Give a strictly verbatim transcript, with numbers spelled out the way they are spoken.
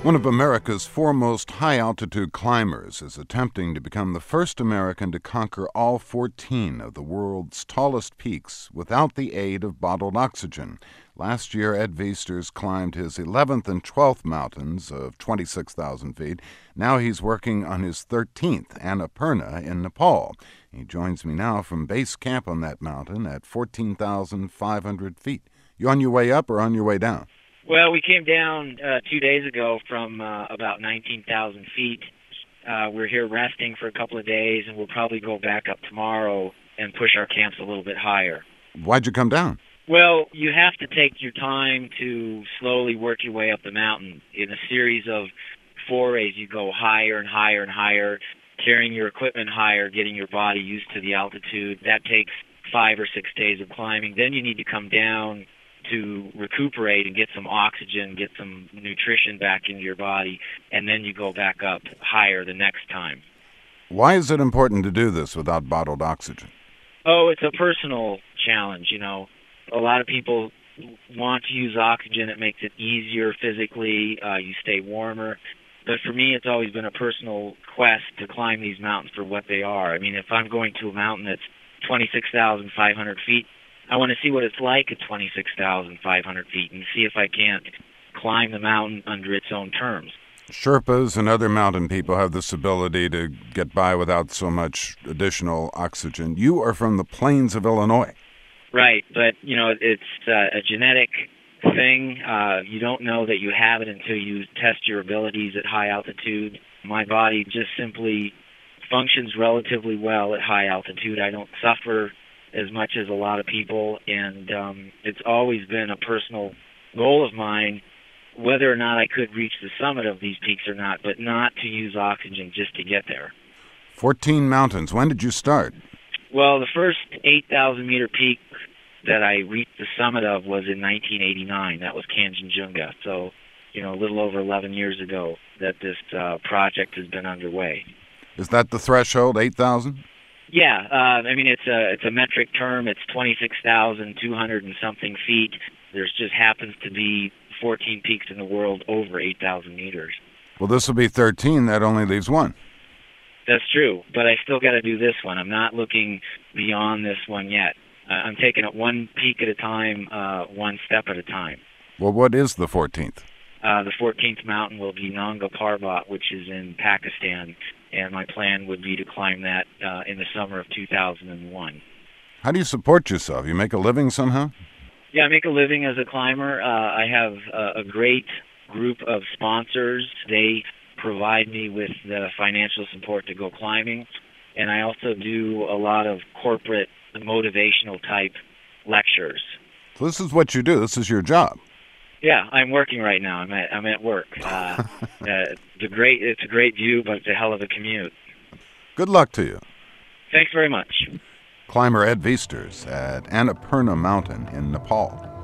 One of America's foremost high-altitude climbers is attempting to become the first American to conquer all fourteen of the world's tallest peaks without the aid of bottled oxygen. Last year, Ed Viesturs climbed his eleventh and twelfth mountains of twenty-six thousand feet. Now he's working on his thirteenth, Annapurna, in Nepal. He joins me now from base camp on that mountain at fourteen thousand five hundred feet. You on your way up or on your way down? Well, we came down uh, two days ago from uh, about nineteen thousand feet. Uh, we're here resting for a couple of days, and we'll probably go back up tomorrow and push our camps a little bit higher. Why'd you come down? Well, you have to take your time to slowly work your way up the mountain. In a series of forays, you go higher and higher and higher, carrying your equipment higher, getting your body used to the altitude. That takes five or six days of climbing. Then you need to come down to recuperate and get some oxygen, get some nutrition back into your body, and then you go back up higher the next time. Why is it important to do this without bottled oxygen? Oh, it's a personal challenge, you know. A lot of people want to use oxygen. It makes it easier physically. Uh, you stay warmer. But for me, it's always been a personal quest to climb these mountains for what they are. I mean, if I'm going to a mountain that's twenty-six thousand five hundred feet, I want to see what it's like at twenty-six thousand five hundred feet and see if I can't climb the mountain under its own terms. Sherpas and other mountain people have this ability to get by without so much additional oxygen. You are from the plains of Illinois. Right, but, you know, it's uh, a genetic thing. Uh, you don't know that you have it until you test your abilities at high altitude. My body just simply functions relatively well at high altitude. I don't suffer as much as a lot of people, and um, it's always been a personal goal of mine, whether or not I could reach the summit of these peaks or not, but not to use oxygen just to get there. fourteen mountains. When did you start? Well, the first eight thousand meter peak that I reached the summit of was in nineteen eighty-nine. That was Kanchenjunga. So, you know, a little over eleven years ago that this uh, project has been underway. Is that the threshold, eight thousand? Yeah, uh, I mean, it's a it's a metric term. It's twenty-six thousand two hundred and something feet. There's just happens to be fourteen peaks in the world over eight thousand meters. Well, this will be thirteen. That only leaves one. That's true, but I still got to do this one. I'm not looking beyond this one yet. Uh, I'm taking it one peak at a time, uh, one step at a time. Well, what is the fourteenth? Uh, the fourteenth mountain will be Nanga Parbat, which is in Pakistan, and my plan would be to climb that uh, in the summer of two thousand one. How do you support yourself? You make a living somehow? Yeah, I make a living as a climber. Uh, I have uh, a great group of sponsors. They provide me with the financial support to go climbing, and I also do a lot of corporate motivational type lectures. So this is what you do. This is your job. Yeah, I'm working right now. I'm at I'm at work. Uh, uh, it's a great it's a great view, but it's a hell of a commute. Good luck to you. Thanks very much. Climber Ed Viesturs at Annapurna Mountain in Nepal.